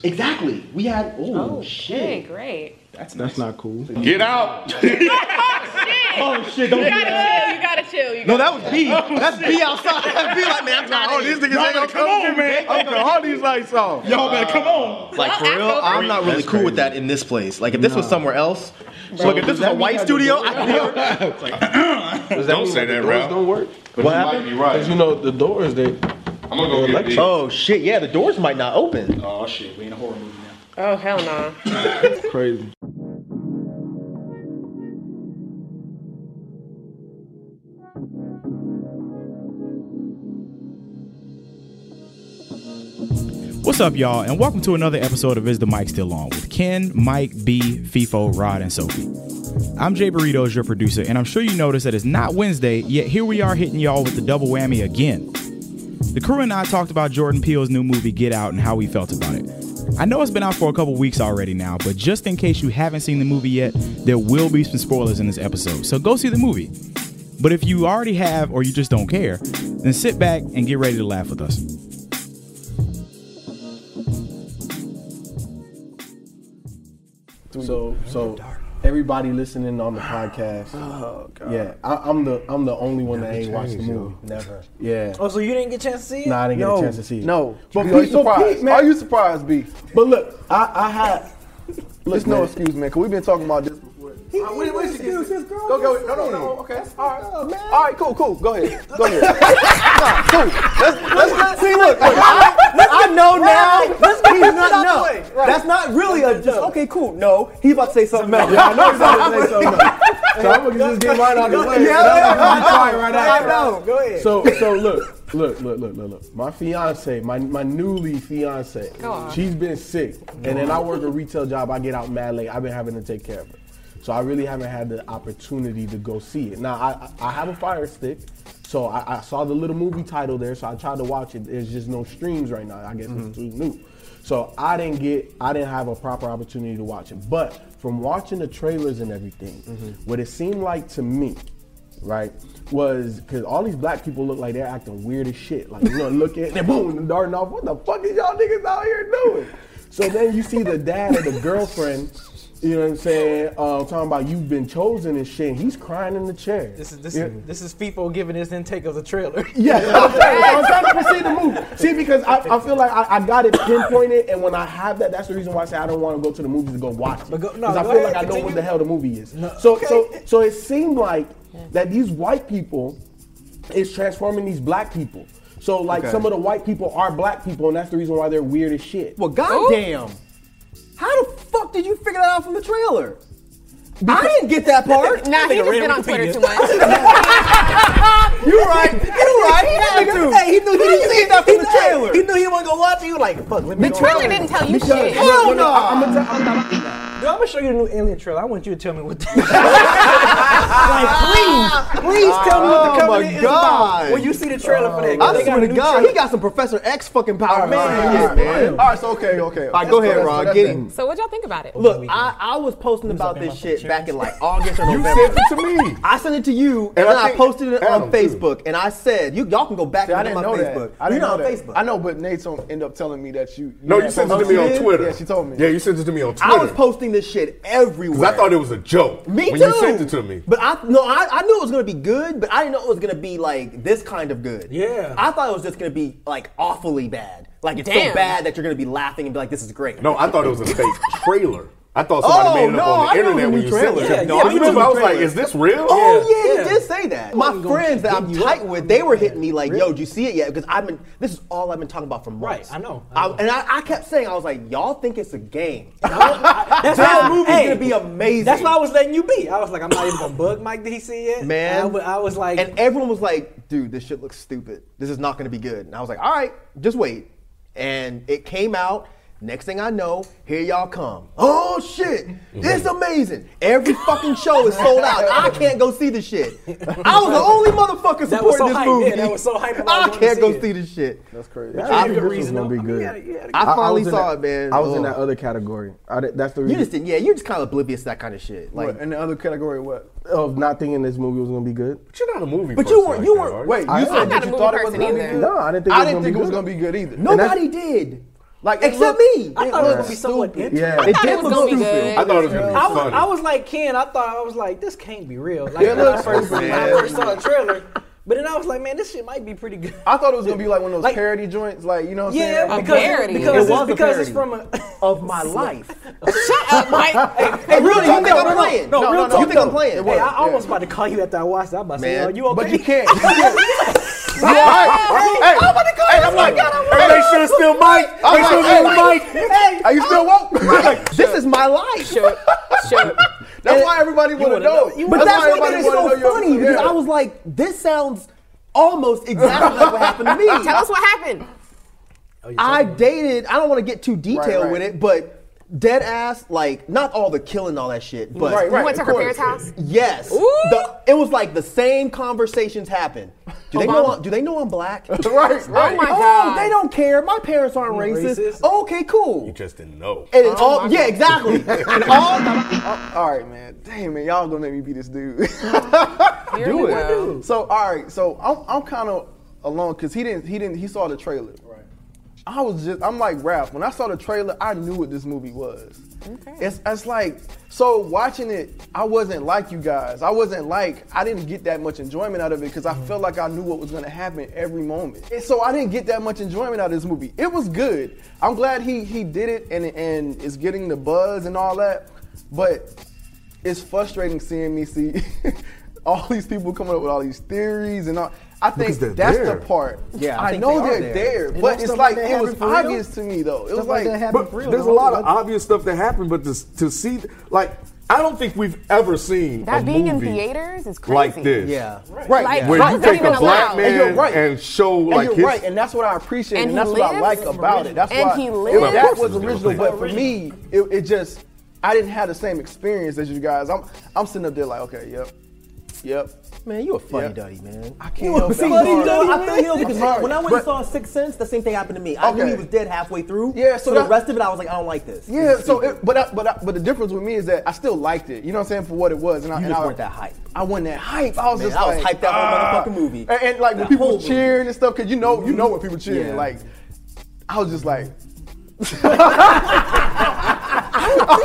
Exactly. We had. Oh shit. Okay, great. That's not cool. Get out. Oh shit! Don't You gotta chill. No, that was B. That's B outside. That's B like, man, I'm tired of These niggas ain't gonna come on, man. I'm gonna all these lights off. Y'all better come on. Like, for real, I'm not really cool with that in this place. Like, if this was somewhere else, look, if this was a white studio, I'd be Don't say that, bro. Don't work. What happened? Right. Because you know the doors, they. I'm gonna go get B. Oh shit! Yeah, the doors might not open. Oh shit, we in a horror movie now. Oh hell no. Crazy. What's up, y'all, and welcome to another episode of Is the Mic Still On with Ken, Mike, B, FIFO, Rod, and Sophie. I'm Jay Burritos, your producer, and I'm sure you noticed that it's not Wednesday, yet here we are hitting y'all with the double whammy again. The crew and I talked about Jordan Peele's new movie, Get Out, and how we felt about it. I know it's been out for a couple weeks already now, but just in case you haven't seen the movie yet, there will be some spoilers in this episode, so go see the movie. But if you already have or you just don't care, then sit back and get ready to laugh with us. So everybody listening on the podcast. Oh god. Yeah, I'm the only one that ain't watched the movie. Never. Yeah. Oh, so you didn't get a chance to see it? Nah, I didn't get a chance to see it. No. But Are you Pete, surprised? man. Are you surprised, B? But look, I had. There's no excuse, man, because we've been talking about this before. Wait, excuse his girl. Go. No. Okay. All right. All right, cool. Go ahead. Cool. Let's see. Look. I know now. Let's get not know. Right. That's not really a just okay, cool. No, he's about to say something else. Yeah, I know he's about to say something else. So I'm gonna just get right out the way. I know. Go ahead. So look. My fiance, my newly fiance, she's been sick, and then I work a retail job. I get out mad late. I've been having to take care of her. So I really haven't had the opportunity to go see it. Now, I have a Fire Stick, so I saw the little movie title there, so I tried to watch it. There's just no streams right now. I guess it's too new. So I didn't have a proper opportunity to watch it. But from watching the trailers and everything, what it seemed like to me, right, was because all these black people look like they're acting weird as shit. Like, you know, look at and boom, and darting off. What the fuck is y'all niggas out here doing? So then you see the dad or the girlfriend, you know what I'm saying, talking about you've been chosen and shit, and he's crying in the chair. This is FIFO giving his intake of the trailer. Yeah, I'm trying to proceed the movie. See, because I feel like I got it pinpointed, and when I have that, that's the reason why I say I don't want to go to the movies to go watch it. Because I feel like I know what the hell the movie is. No, so it seemed like that these white people is transforming these black people. So like some of the white people are black people, and that's the reason why they're weird as shit. Well, goddamn. How the fuck did you figure that out from the trailer? I didn't get that part. Nah, he just been on Twitter too much. You're right. He knew he didn't see that from the trailer. He knew he wasn't gonna watch it. He was like, fuck, let me The trailer didn't tell you shit. Hell no. I'm gonna show you the new Alien trailer. I want you to tell me what please tell me what the covenant is about. When you see the trailer for that. I swear to God, he got some Professor X fucking power. Man. All right, so okay. All right, go ahead, Rod. Get him. So what'd y'all think about it? Look, I was posting about this shit back in like August or November. You sent it to me. I sent it to you, and then I posted it on Facebook, and I said, y'all can go back I to didn't my know Facebook. that. I didn't know on that. Facebook. I know, but Nate's end up telling me that you No, you sent it to me on Twitter. Yeah, she told me. Yeah, you sent it to me on Twitter. I was posting this shit everywhere. Because I thought it was a joke. Me when too. you sent it to me. But I knew it was gonna be good, but I didn't know it was gonna be like this kind of good. Yeah. I thought it was just gonna be like awfully bad. Like it's so bad that you're gonna be laughing and be like, this is great. No, I thought it was a fake trailer. I thought somebody made it up on the internet when you sent it. I was like, is this real? Oh yeah, he did say that. My friends that I'm tight with, they were hitting me like, yo, did you see it yet? Because this is all I've been talking about for months. Right, I know. And I kept saying, I was like, y'all think it's a game. This movie's gonna be amazing. That's why I was letting you be. I was like, I'm not even gonna bug Mike. Did he see it? Man. I was like. And everyone was like, dude, this shit looks stupid. This is not gonna be good. And I was like, all right, just wait. And it came out. Next thing I know, here y'all come. Oh shit, it's amazing. Every fucking show is sold out. I can't go see the shit. I was the only motherfucker supporting this movie. Yeah, that was so hype. I can't go see this shit. That's crazy. I think this was gonna be good. I finally saw it, man. I was in that other category. That's the reason. You just didn't. Yeah, you're just kind of oblivious to that kind of shit. Like in the other category, what? Of not thinking this movie was gonna be good. But you're not a movie But person. you weren't. Wait, you I'm said not that a you movie thought it was person gonna be either. good? No, I didn't think. I didn't think it was gonna be good either. Nobody did. Like except me. I thought it was gonna be somewhat interesting. Yeah. It It was gonna be good. I thought it was gonna be funny. I was like Ken. I was like, this can't be real. Like when I first saw the trailer, but then I was like, man, this shit might be pretty good. I thought it was gonna be like one of those parody joints, like you know what I'm saying? Yeah, parody. because it's from a of my life. Shut up, Mike. Hey, really? You think I'm playing? No, real talk. You think I'm playing? Hey, I almost about to call you after I watched it. I'm about to say, you okay? But you can't. Hey, I'm like, hey, make sure it's still Mike. Make sure it's still Mike. Hey, Are you still woke? this is my life. Sure. That's why everybody want to know. But that's why what made it everybody so wanna know funny because I was like, this sounds almost exactly like what happened to me. Tell us what happened. I dated. I don't want to get too detailed Right. with it, but dead ass, like not all the killing, all that shit, but You went to her parents' house? yes, Ooh. it was like the same conversations happen. Do they know? Do they know I'm black? right. Oh my God. They don't care. My parents aren't racist. Okay, cool. You just didn't know. And it's all, yeah, exactly. And all, All right, man. Damn, man, y'all gonna make me be this dude. Here we go. So, all right, so I'm kind of alone because he saw the trailer. Right. I'm like Raph. When I saw the trailer, I knew what this movie was. Okay. It's like, so watching it, I wasn't like you guys. I didn't get that much enjoyment out of it because I felt like I knew what was gonna happen every moment. And so I didn't get that much enjoyment out of this movie. It was good. I'm glad he did it and it's getting the buzz and all that, but it's frustrating seeing me see all these people coming up with all these theories and all. I think that's the part. Yeah, I know they're there, but it's like it was obvious to me though. It was like But there's a lot of obvious stuff that happened, but to see, like, I don't think we've ever seen That a being in movie theaters is crazy. like this. yeah, Like, Where how you is that take even a black allowed? man And you're right. and show and like you're his. right, and that's what I appreciate, And and that's he what I like lives? about it. That's And why he if lives? that was original, but for me, it just I didn't have the same experience as you guys. I'm sitting up there like, okay, yep. man, you a funny Yeah. duddy, man. I can't help it. See, I'm I sorry. feel you because sorry. when I went But- and saw Sixth Sense, the same thing happened to me. I knew Okay. he was dead halfway through. Yeah, so so the that- rest of it, I was like, I don't like this. Yeah, so but the difference with me is that I still liked it. You know what I'm saying, for what it was, and You I just weren't that hype. I wasn't that hype. I was Man, just I was like, hyped out for the motherfucking movie. And like when That people whole was cheering and stuff, because you know when people cheering. Yeah. Like, I was just like. I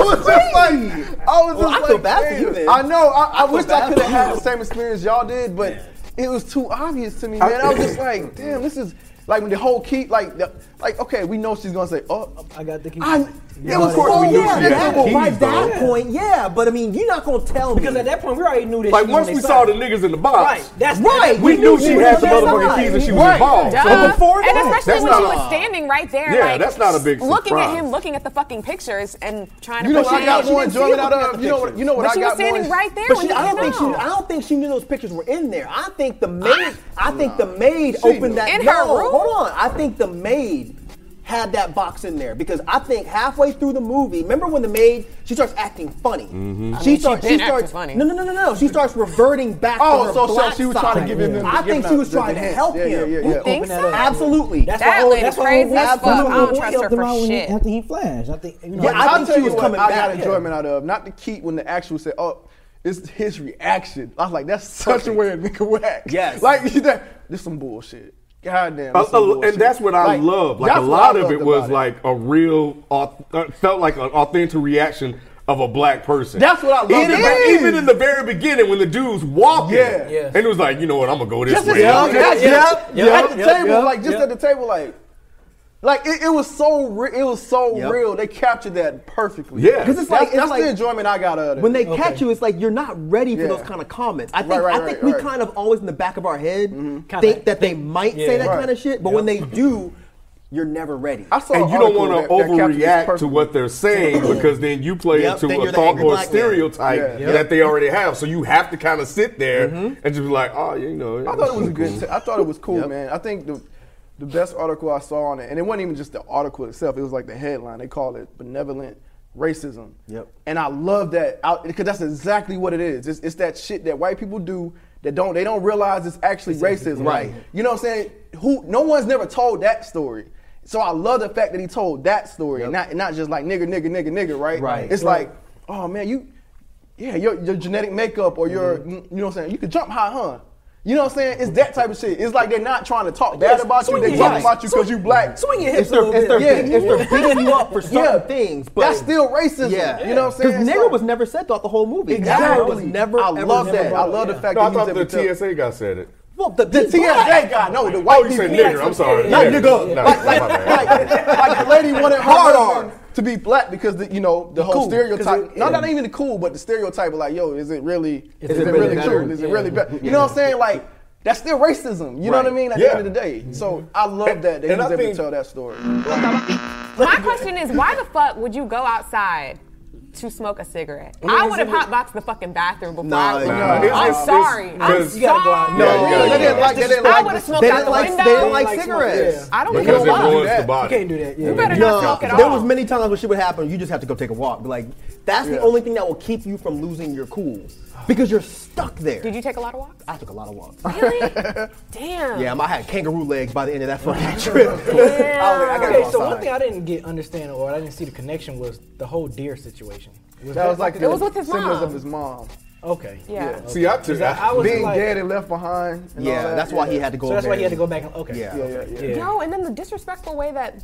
I feel bad for you, damn. man. I know. I wish bad I could have for had you. the same experience y'all did, but it was too obvious to me, man. I was just like, damn, this is like when the whole key, like okay, we know she's gonna say, oh, I got the key. it was Of course so we knew yeah, she had the keys, By that though. point, yeah, but I mean, you're not gonna tell me Because at that point, we already knew that. Like she once was we on saw their the side. niggas in the box, Right. That's Right. we knew she had the That's motherfucking not- keys and she was Right. involved. Duh. So before and that, especially that's when she not was a- standing right there, Yeah, like, that's not a big looking at surprise. him, looking at the fucking pictures and trying to You know what I got pretend. more enjoyment out of? You know what But I she got was standing more. right there But when she, he I don't came think out. I don't think she knew those pictures were in there. I think the maid opened that. In no, her room? hold on. I think the maid had that box in there because I think halfway through the movie, remember when the maid she starts acting funny. She starts. been acting funny. No. She starts reverting back. Oh, to her so black she was side. trying to give him. I think she was trying to help him. You think so? Absolutely. That's That the whole. lady's That's the crazy whole. as That's fuck. the I whole don't trust her helped him for out when he- shit. after he flashed. I think. You know, Yeah, I I'll think tell she you was what coming I back. got enjoyment out of. Not the key when the actual said, oh, it's his reaction. I was like, that's such a way a nigga would act. Yes. Like, this some bullshit. God damn. this some bullshit. And that's what I love. Like a that's what lot I of loved it was about it. like a real, felt like an authentic reaction of a black person. That's what I love Even, about it. even in the very beginning when the dude's walking, Yeah. Yeah. and it was like, you know what, I'm gonna go this Just way. at the table, yep, like just yep. at the table, like it was so it was so Yep. real. They captured that perfectly. Yeah. Because it's That's, like that's the enjoyment I got out of it. when they catch you, it's like you're not ready for Yeah. those kind of comments. I think Right, we right. kind of always in the back of our head Kinda think that they might say that Right. kind of shit, but when they do, you're never ready. I saw And an you don't article want to that captured this overreact to perfectly. what they're saying because then you play Yep, into then a you're the thought angry or a black man. stereotype Yeah. that they already have. So you have to kind of sit there and just be like, oh, you know. I thought it was a good. I thought it was cool, man. I think the best article I saw on it, and it wasn't even just the article itself. It was like the headline. They called it "Benevolent Racism." Yep. And I love that because that's exactly what it is. It's that shit that white people do that they don't realize it's actually racism. Right. You know what I'm saying? No one's never told that story. So I love the fact that he told that story and not just like nigger, right? Right. It's like, oh man, your genetic makeup or your, you know what I'm saying? You could jump high, huh? You know what I'm saying? It's that type of shit. It's like they're not trying to talk bad about you. They talk about you because you black. Swing your hips a little It's bit. they're beating you up for certain things, but That's still racism. yeah. You know what I'm saying? Because nigger was never said throughout the whole movie. Exactly. Nigger was never. I love ever that. said. I love the fact No, I that thought the TSA guy said it. Well, the TSA guy, no, the white Oh, you people. said nigger. I'm sorry. Not Nigger. nigga. No, Like my bad. like the lady wanted her Hard husband to be black because the whole Cool. stereotype. Yeah. Not even the cool, but the stereotype of like, yo, is it really really better? true? Is it really better? You know what I'm saying? Like that's still racism. You know what I mean? At the end of the day. So I love that he And was I able to think- tell that story. My question is, why the fuck would you go outside to smoke a cigarette? I would have hotboxed the fucking bathroom before I Nah, I'm sorry. I'm you gotta go out. sorry. No, you gotta They didn't like. They didn't I like. would have smoked They out didn't the like. window. They didn't like cigarettes. I don't give Because a it fuck. ruins the You body. can't do that. You better No, not smoke at all. there was many times when shit would happen. You just have to go take a walk. But like, that's the only thing that will keep you from losing your cool, because you're stuck there. Did you take a lot of walks? I took a lot of walks. Really? Damn. Yeah, I had kangaroo legs by the end of that fucking trip. Damn. Okay, so one thing I didn't understand or I didn't see the connection was the whole deer situation. That was like It was with his symbols mom. of his mom. Okay. Yeah. See, I took I was Being like, dead and left behind. And all Yeah, that. that's why he had to go. so that's why he had to marry. go back and okay. Yeah. Yeah. Yo, and then the disrespectful way that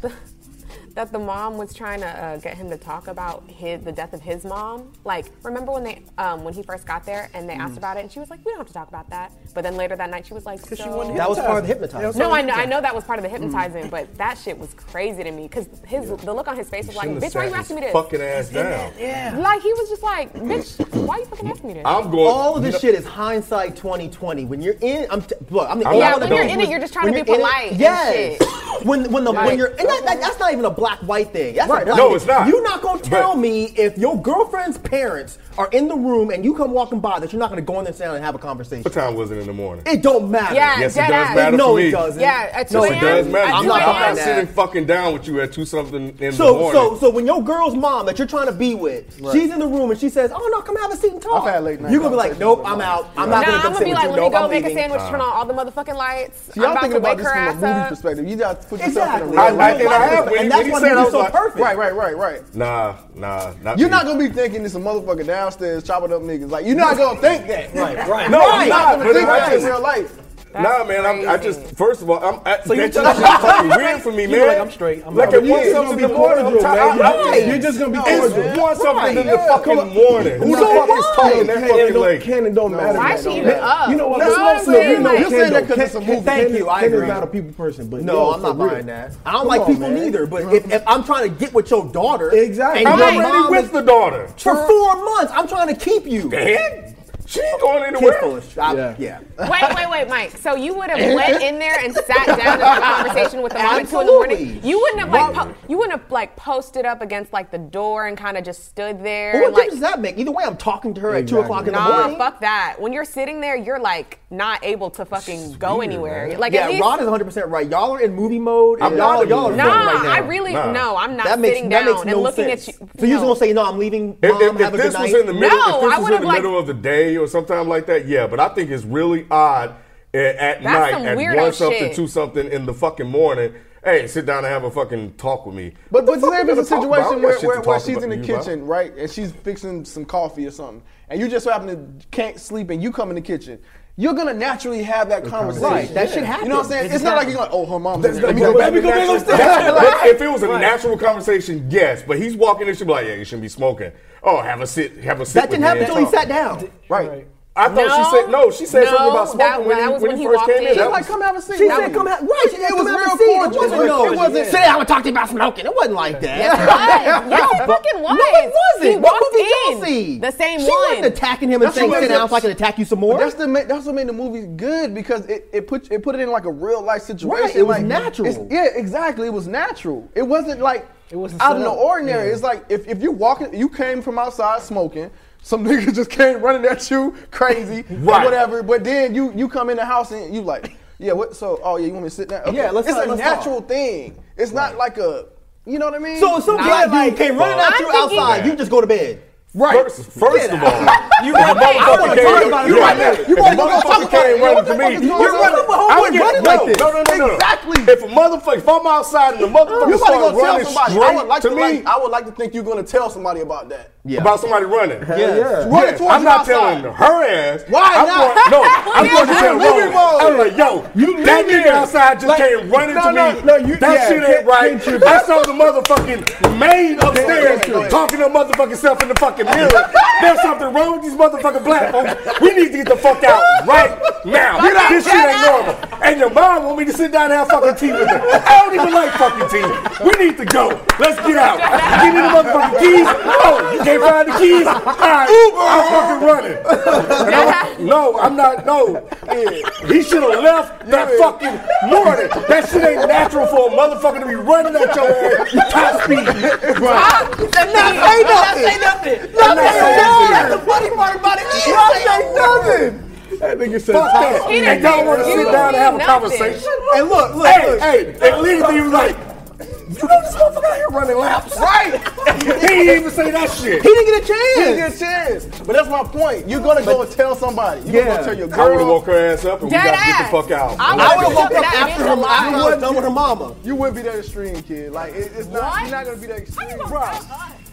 the mom was trying to get him to talk about the death of his mom. Like, remember when they when he first got there and they asked about it, and she was like, "We don't have to talk about that." But then later that night, she was like, Because she "So-" wanted That was part of the hypnotizing. No, I know that was part of the hypnotizing, but that shit was crazy to me because the look on his face was like, Shouldn't have "Bitch, why sat you asking me his this?" fucking ass down. Yeah. Like he was just like, "Bitch, why you fucking asking me this?" I'm going. All of this shit is hindsight 2020. When you're in, look, I'm the Yeah, only when one you're that in goes- it, you're just trying when to be you're in it- polite and Yes. shit. When Like- you're and that's not even a black white thing. That's Right. a black No, thing. it's not. You're not gonna tell But- me if your girlfriend's parents are in the room and you come walking by that you're not gonna go in there and sit down and have a conversation. What time was it in the morning? It don't matter. Yeah, Yes, it dead does ass. matter No, for me. it doesn't. Yeah, at 2 No, a.m. It does matter. At I'm 2 not a.m. buying that. sitting fucking down with you at 2-something in the So morning. when your girl's mom that you're trying to be with, she's in the room and she says, "Oh no, come have a seat and talk." I've had late night You're gonna be like, conversations "Nope, with I'm my out. I'm Nah, not gonna I'm come gonna sit be with like, you. let me Nope, go I'm make a leaving." sandwich, turn on all the motherfucking lights. See, I'm about thinking to about wake this her from a ass movie up. perspective. You got to put yourself Exactly. in a real life. and I have when and that's he why said, I you're was so like, perfect. Right. Nah, not You're me. not gonna be thinking this a motherfucker downstairs chopping up niggas. Like you're not gonna think that. Right. No, I'm You're not. not gonna But think that in it's real life. Nah, man, I just, crazy. first of all, that you're shit is telling- fucking weird for me, You're man. like, I'm straight. I'm Like not- at You're 1 just something gonna in be the morning, I'm cordial, man. tired. You're just gonna be It's cordial. 1 something in the Yeah. fucking morning. Who the fuck is talking that fucking late? Cannon don't matter. Why man. is she even up? You know what? That's Listen, what I'm listen, saying, you know, like- You're saying that 'cause it's a movie. Thank you. I Ken is agree. not a people person, but No, yo, I'm not for real. buying that. I don't Come like on, people man. neither. But if I'm trying to get with your daughter, Exactly. and I'm your already mom with is- the daughter. for 4 months, I'm trying to keep you. And she ain't going Kid's anywhere. foolish. Yeah. Wait, Mike. So you would have went in there and sat down and had a conversation with the mom at 2 in the morning? Absolutely. You wouldn't have like posted up against like the door and kind of just stood there. But what and, like, difference does that make? Either way, I'm talking to her at 2 Exactly. o'clock in the nah, morning. fuck that. When you're sitting there, you're like not able to fucking go anywhere. man. Like Yeah, at least, Rod is 100% right. Y'all are in movie mode. And I'm not in y'all are movie filming Nah, right now. I really Nah. no. I'm not that makes, sitting that down makes and no looking sense. at you. So you're just no. gonna say, "No, I'm leaving. If, Mom, if have a good this was night." in the middle, No, if this I was would've, in the like- middle of the day or sometime like that, yeah. But I think it's really odd at night some at weirdo 1 something, shit. 2 something in the fucking morning. Hey, sit down and have a fucking talk with me. But What the say fuck if we it's a gonna talk about? situation I got shit where to talk she's in the about you kitchen, about. right, and she's fixing some coffee or something, and you just so happen to can't sleep and you come in the kitchen, you're gonna naturally have that conversation. Right, that shit happens. You know what I'm saying? It It's just not like happens. you're like, oh, her mom's in there. Let me But go back. but if it was a natural conversation, yes. But he's walking in, she'd be like, "Yeah, you shouldn't be smoking." Oh, have a sit. That with didn't me happen and until he talk. sat down. Right. I thought she said no. She said something about smoking that was when when he he first walked came in. in. She's That like, was- come have a seat. She That said, "Come have right." She said, It "Come was have a real seat." cordial. It wasn't no. It wasn't- Sit down. I want to talk to you about smoking. It wasn't like that. Yes, it fucking was. No, it wasn't. He What walked movie y'all in. see? The same She one. wasn't attacking him and That's saying, what "Sit made down it- so I can attack you some more." That's what made the movie good because it put it in like a real life situation. Right, it was like, natural. Yeah, exactly. It was natural. It wasn't like wasn't out of set the up. ordinary. Yeah. It's like if you walking, you came from outside smoking. Some nigga just came running at you crazy or Right. whatever. But then you come in the house and you like, yeah, what? So you want me to sit down? Okay. Yeah, let's It's talk, a let's natural thing. It's not like a, you know what I mean? So some Nah, black dude came running at I'm you thinking- outside. You just go to bed. Right. First of all, You right there. I want to talk about it. You right there. You want to go talk motherfucker about came it. running to me. You're running. I would running like this. No. Exactly. If I'm outside and the motherfucker You about to start go tell running somebody. straight I would like to think you're gonna tell somebody about that. Yeah. about somebody running. Yeah. Running towards I'm you not outside. telling her ass. Why I'm not? I'm going to tell Living Rose. I'm like, yo, that living. nigga outside just came running to me. That shit ain't right. I saw the motherfucking maid upstairs talking to her motherfucking self in the fucking mirror. There's something wrong with these motherfucking black folks. We need to get the fuck out right now. This shit ain't normal. And your mom want me to sit down and have fucking tea with her. I don't even like fucking tea. We need to go. Let's get out. Give me the motherfucking keys. Oh, you can't find the keys? All right, I'm fucking running. I'm not. No, he should have left that fucking morning. That shit ain't natural for a motherfucker to be running at your ass top speed. Say nothing. That's the funny part about it. Say nothing. That nigga said, Fuck that. He didn't And y'all want to do sit down and have a nothing. conversation? And look. Hey, and Lisa, he was like, you know this motherfucker out here running laps? Right. He didn't even say that shit. He didn't get a You chance. get a chance. But that's my point. You're gonna go and tell somebody. You're gonna go tell your I would have girl. woke her ass up and we Dead got to get the ass. fuck out. I I would have woke up That after bitch her. alive. After I was done with her mama. You wouldn't be that extreme, kid. Like it's not. What? You're not gonna be that How you extreme, gonna bro. tell us?